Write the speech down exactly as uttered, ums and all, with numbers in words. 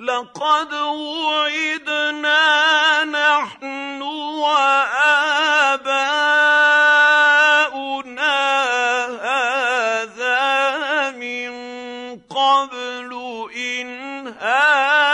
لقد وعدنا نحن وآباؤنا هذا من قبل إن هذا